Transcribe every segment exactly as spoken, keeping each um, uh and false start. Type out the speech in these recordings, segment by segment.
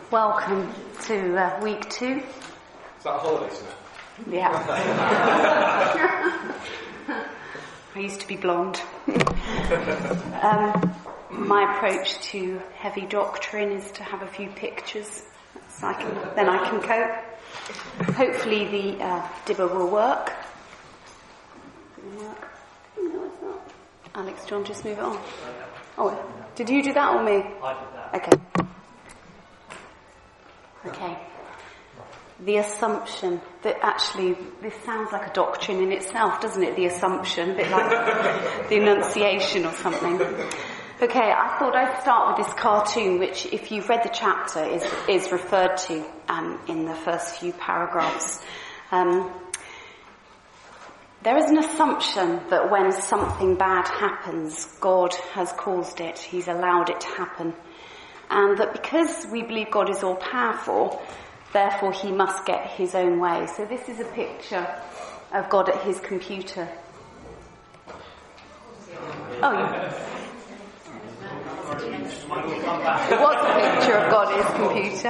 Welcome to uh, week two. Is that a holiday, isn't it? Yeah. I used to be blonde. um, my approach to heavy doctrine is to have a few pictures, so I can, then I can cope. Hopefully the uh, dibber will work. work. No, it's not. Alex, John, just move it on. Oh, did you do that or me? I did that. Okay. Okay. The assumption that actually, this sounds like a doctrine in itself, doesn't it? The assumption, a bit like the Annunciation or something. Okay, I thought I'd start with this cartoon, which, if you've read the chapter, is is referred to um, in the first few paragraphs. Um, there is an assumption that when something bad happens, God has caused it. He's allowed it to happen. And that because we believe God is all-powerful, therefore he must get his own way. So this is a picture of God at his computer. Oh, yeah. It was a picture of God at his computer.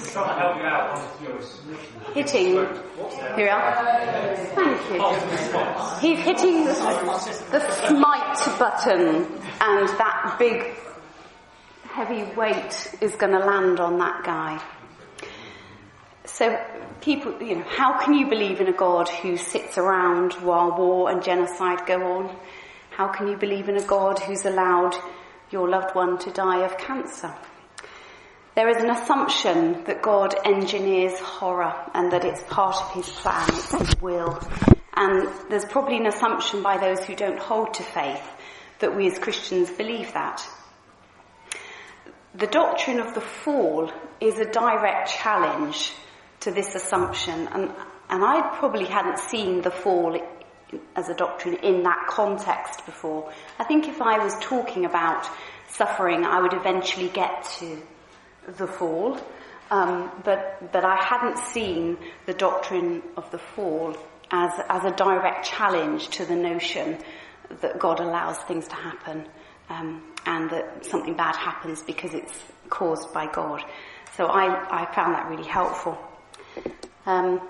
Hitting. Here we are. Thank you. He's hitting the, the smite button, and that big heavy weight is going to land on that guy. So people, you know, how can you believe in a God who sits around while war and genocide go on? How can you believe in a God who's allowed your loved one to die of cancer? There is an assumption that God engineers horror and that it's part of his plan, it's his will. And there's probably an assumption by those who don't hold to faith that we as Christians believe that. The doctrine of the fall is a direct challenge to this assumption, and, and I probably hadn't seen the fall as a doctrine in that context before. I think if I was talking about suffering, I would eventually get to the fall, um, but but I hadn't seen the doctrine of the fall as as a direct challenge to the notion that God allows things to happen. Um, and that something bad happens because it's caused by God. So I, I found that really helpful. Um,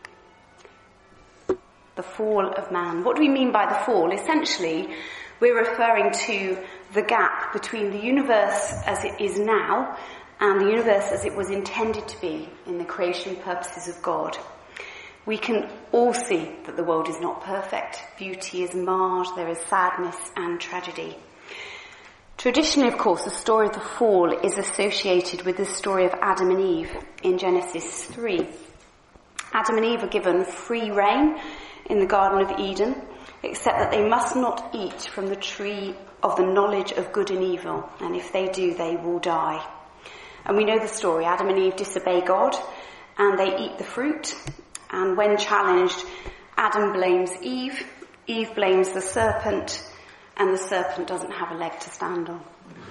the fall of man. What do we mean by the fall? Essentially, we're referring to the gap between the universe as it is now and the universe as it was intended to be in the creation purposes of God. We can all see that the world is not perfect. Beauty is marred. There is sadness and tragedy. Traditionally, of course, the story of the fall is associated with the story of Adam and Eve in Genesis three. Adam and Eve are given free rein in the Garden of Eden, except that they must not eat from the tree of the knowledge of good and evil, and if they do, they will die. And we know the story. Adam and Eve disobey God, and they eat the fruit, and when challenged, Adam blames Eve, Eve blames the serpent, and the serpent doesn't have a leg to stand on.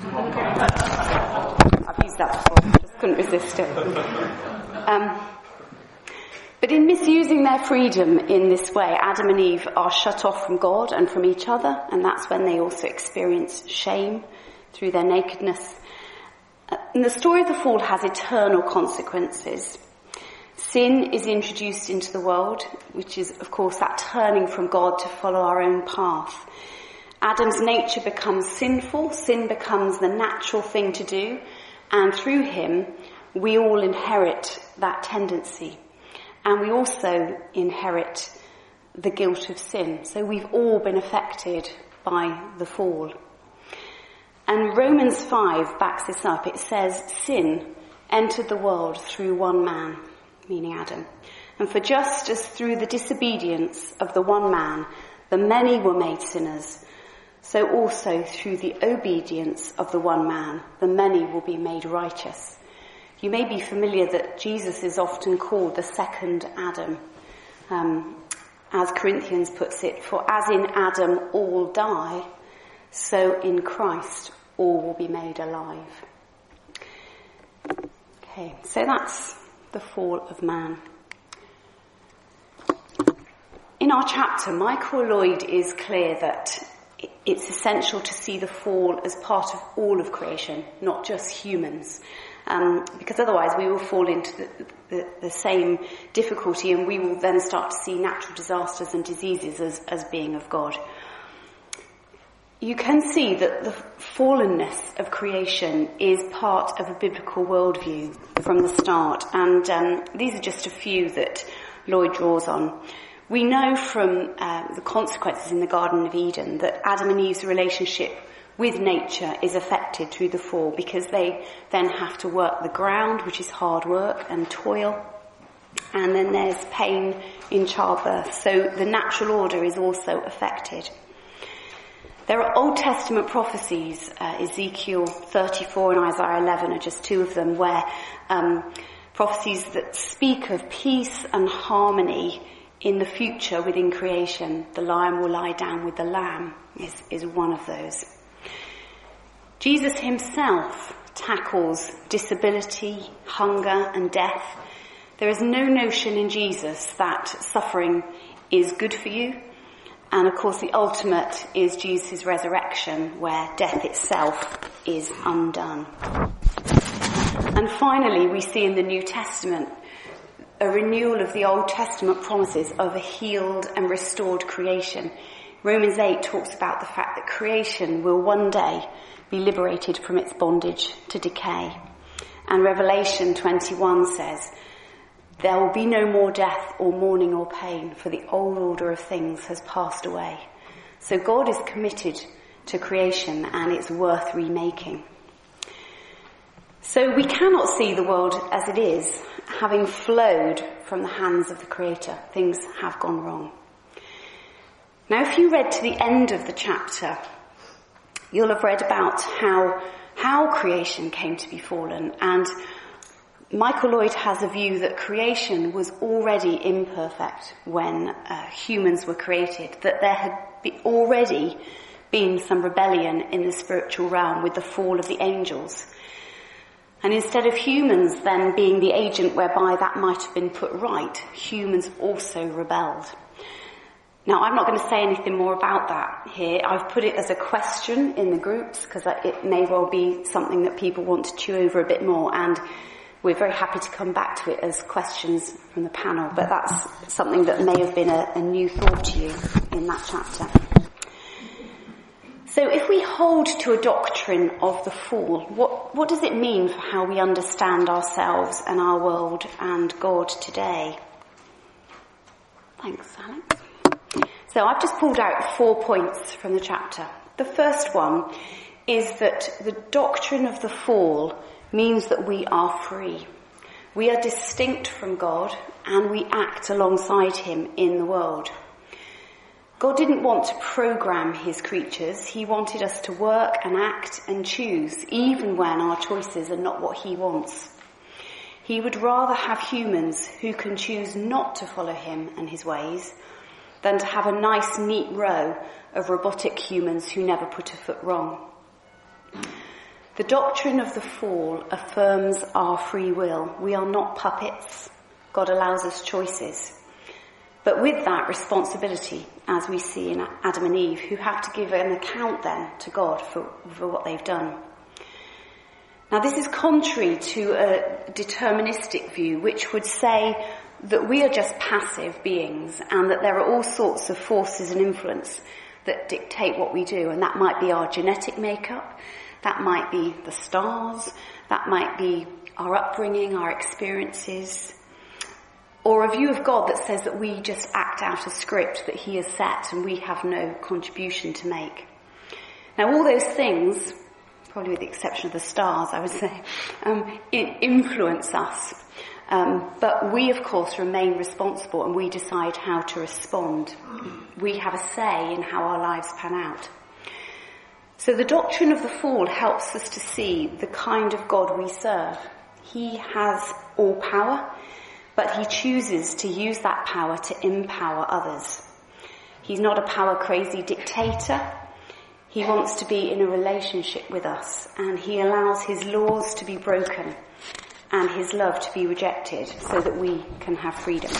I've used that before, just couldn't resist it. Um, but in misusing their freedom in this way, Adam and Eve are shut off from God and from each other, and that's when they also experience shame through their nakedness. And the story of the fall has eternal consequences. Sin is introduced into the world, which is, of course, that turning from God to follow our own path. Adam's nature becomes sinful, sin becomes the natural thing to do, and through him we all inherit that tendency. And we also inherit the guilt of sin. So we've all been affected by the fall. And Romans five backs this up. It says, sin entered the world through one man, meaning Adam. And for just as through the disobedience of the one man, the many were made sinners, so also through the obedience of the one man, the many will be made righteous. You may be familiar that Jesus is often called the second Adam. Um, as Corinthians puts it, for as in Adam all die, so in Christ all will be made alive. Okay, so that's the fall of man. In our chapter, Michael Lloyd is clear that it's essential to see the fall as part of all of creation, not just humans. Um, because otherwise we will fall into the, the, the same difficulty, and we will then start to see natural disasters and diseases as, as being of God. You can see that the fallenness of creation is part of a biblical worldview from the start, and um, these are just a few that Lloyd draws on. We know from uh, the consequences in the Garden of Eden that Adam and Eve's relationship with nature is affected through the fall, because they then have to work the ground, which is hard work and toil, and then there's pain in childbirth. So the natural order is also affected. There are Old Testament prophecies, uh, Ezekiel thirty-four and Isaiah eleven are just two of them, where um, prophecies that speak of peace and harmony in the future within creation. The lion will lie down with the lamb is, is one of those. Jesus himself tackles disability, hunger and death. There is no notion in Jesus that suffering is good for you. And of course the ultimate is Jesus' resurrection, where death itself is undone. And finally we see in the New Testament a renewal of the Old Testament promises of a healed and restored creation. Romans eight talks about the fact that creation will one day be liberated from its bondage to decay. And Revelation twenty-one says, there will be no more death or mourning or pain, for the old order of things has passed away. So God is committed to creation, and it's worth remaking. So we cannot see the world as it is, having flowed from the hands of the Creator. Things have gone wrong. Now, if you read to the end of the chapter, you'll have read about how, how creation came to be fallen, and Michael Lloyd has a view that creation was already imperfect when uh, humans were created, that there had be already been some rebellion in the spiritual realm with the fall of the angels. And instead of humans then being the agent whereby that might have been put right, humans also rebelled. Now, I'm not going to say anything more about that here. I've put it as a question in the groups because it may well be something that people want to chew over a bit more, and we're very happy to come back to it as questions from the panel, but that's something that may have been a, a new thought to you in that chapter. So if we hold to a doctrine of the fall, what, what does it mean for how we understand ourselves and our world and God today? Thanks, Alex. So I've just pulled out four points from the chapter. The first one is that the doctrine of the fall means that we are free. We are distinct from God, and we act alongside him in the world. God didn't want to program his creatures. He wanted us to work and act and choose, even when our choices are not what he wants. He would rather have humans who can choose not to follow him and his ways than to have a nice, neat row of robotic humans who never put a foot wrong. The doctrine of the fall affirms our free will. We are not puppets. God allows us choices. But with that responsibility, as we see in Adam and Eve, who have to give an account then to God for, for what they've done. Now, this is contrary to a deterministic view, which would say that we are just passive beings and that there are all sorts of forces and influence that dictate what we do. And that might be our genetic makeup. That might be the stars, that might be our upbringing, our experiences, or a view of God that says that we just act out a script that he has set and we have no contribution to make. Now, all those things, probably with the exception of the stars, I would say, um, influence us. Um, but we, of course, remain responsible, and we decide how to respond. We have a say in how our lives pan out. So the doctrine of the fall helps us to see the kind of God we serve. He has all power, but he chooses to use that power to empower others. He's not a power-crazy dictator. He wants to be in a relationship with us, and he allows his laws to be broken and his love to be rejected so that we can have freedom.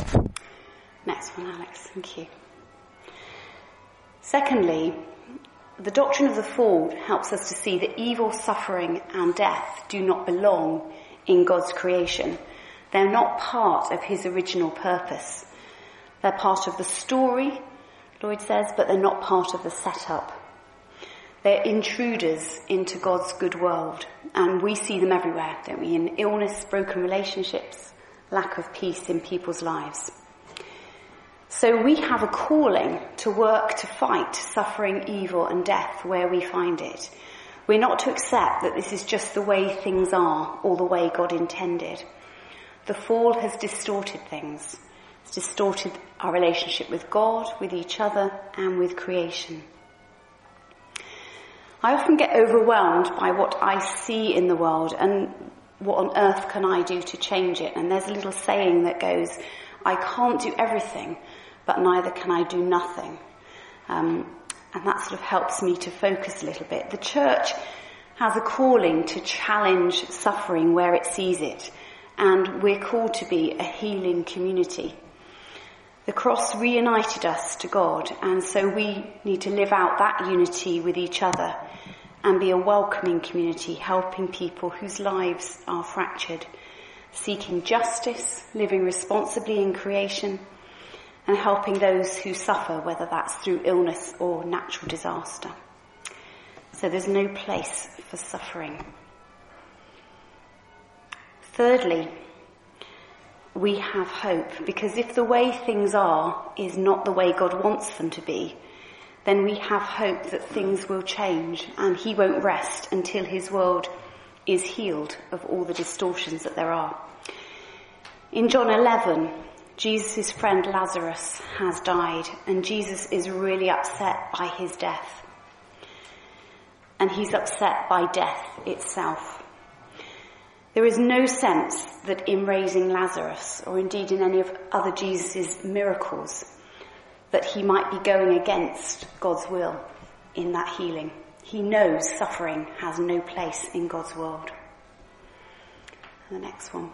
Next one, Alex. Thank you. Secondly, the doctrine of the fall helps us to see that evil, suffering and death do not belong in God's creation. They're not part of his original purpose. They're part of the story, Lloyd says, but they're not part of the setup. They're intruders into God's good world, and we see them everywhere, don't we? In illness, broken relationships, lack of peace in people's lives. So we have a calling to work to fight suffering, evil and death where we find it. We're not to accept that this is just the way things are or the way God intended. The fall has distorted things. It's distorted our relationship with God, with each other and with creation. I often get overwhelmed by what I see in the world and what on earth can I do to change it. And there's a little saying that goes, I can't do everything, but neither can I do nothing. Um, and that sort of helps me to focus a little bit. The church has a calling to challenge suffering where it sees it, and we're called to be a healing community. The cross reunited us to God, and so we need to live out that unity with each other and be a welcoming community, helping people whose lives are fractured, seeking justice, living responsibly in creation, and helping those who suffer, whether that's through illness or natural disaster. So there's no place for suffering. Thirdly, we have hope, because if the way things are is not the way God wants them to be, then we have hope that things will change and he won't rest until his world is healed of all the distortions that there are. In John eleven, Jesus' friend Lazarus has died, and Jesus is really upset by his death. And he's upset by death itself. There is no sense that in raising Lazarus, or indeed in any of other Jesus' miracles, that he might be going against God's will in that healing. He knows suffering has no place in God's world. And the next one.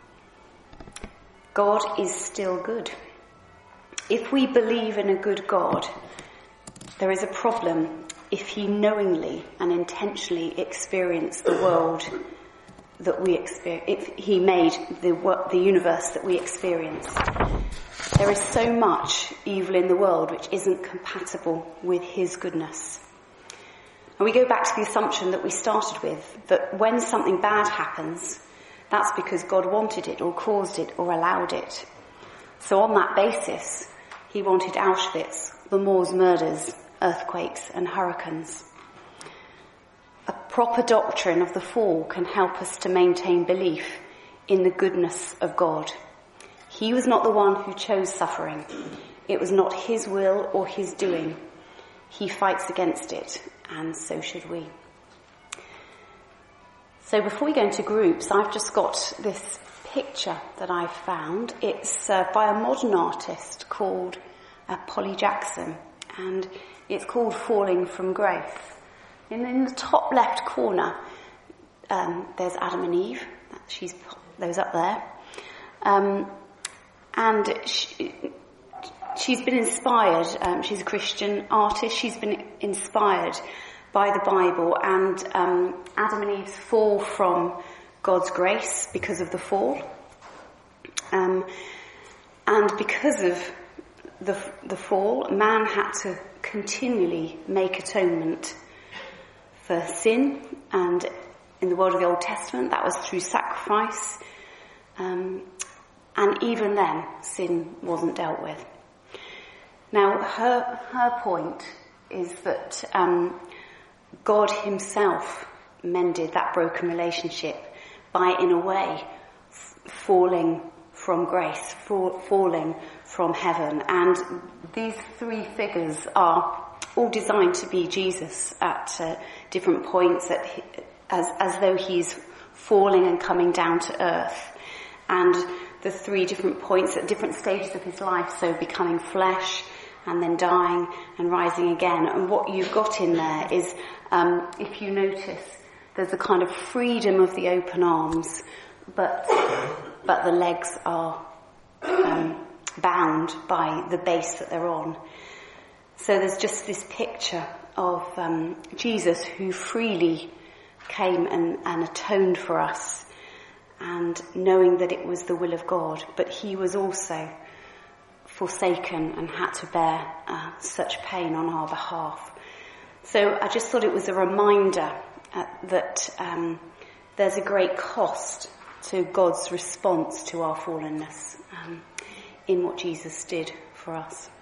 God is still good. If we believe in a good God, there is a problem if he knowingly and intentionally experienced the world that we experience, if he made the, the universe that we experience. There is so much evil in the world which isn't compatible with his goodness. And we go back to the assumption that we started with, that when something bad happens, that's because God wanted it or caused it or allowed it. So on that basis, he wanted Auschwitz, the Moors' murders, earthquakes and hurricanes. A proper doctrine of the fall can help us to maintain belief in the goodness of God. He was not the one who chose suffering. It was not his will or his doing. He fights against it, and so should we. So before we go into groups, I've just got this picture that I've found. It's uh, by a modern artist called uh, Polly Jackson, and it's called Falling from Grace. And in the top left corner, um, there's Adam and Eve. She's those up there. Um, and she, she's been inspired. Um, she's a Christian artist. She's been inspired by the Bible, and um, Adam and Eve's fall from God's grace because of the fall. Um, and because of the, the fall, man had to continually make atonement for sin, and in the world of the Old Testament, that was through sacrifice. Um, and even then, sin wasn't dealt with. Now, her her point is that um, God himself mended that broken relationship by, in a way, f- falling from grace, fall, falling from heaven. And these three figures are all designed to be Jesus at uh, different points, at he, as, as though he's falling and coming down to earth. And the three different points at different stages of his life, so becoming flesh and then dying and rising again. And what you've got in there is, um, if you notice, there's a kind of freedom of the open arms, but but the legs are um, bound by the base that they're on. So there's just this picture of um, Jesus, who freely came and, and atoned for us, and knowing that it was the will of God, but he was also forsaken and had to bear uh, such pain on our behalf. So I just thought it was a reminder uh, that um, there's a great cost to God's response to our fallenness um, in what Jesus did for us.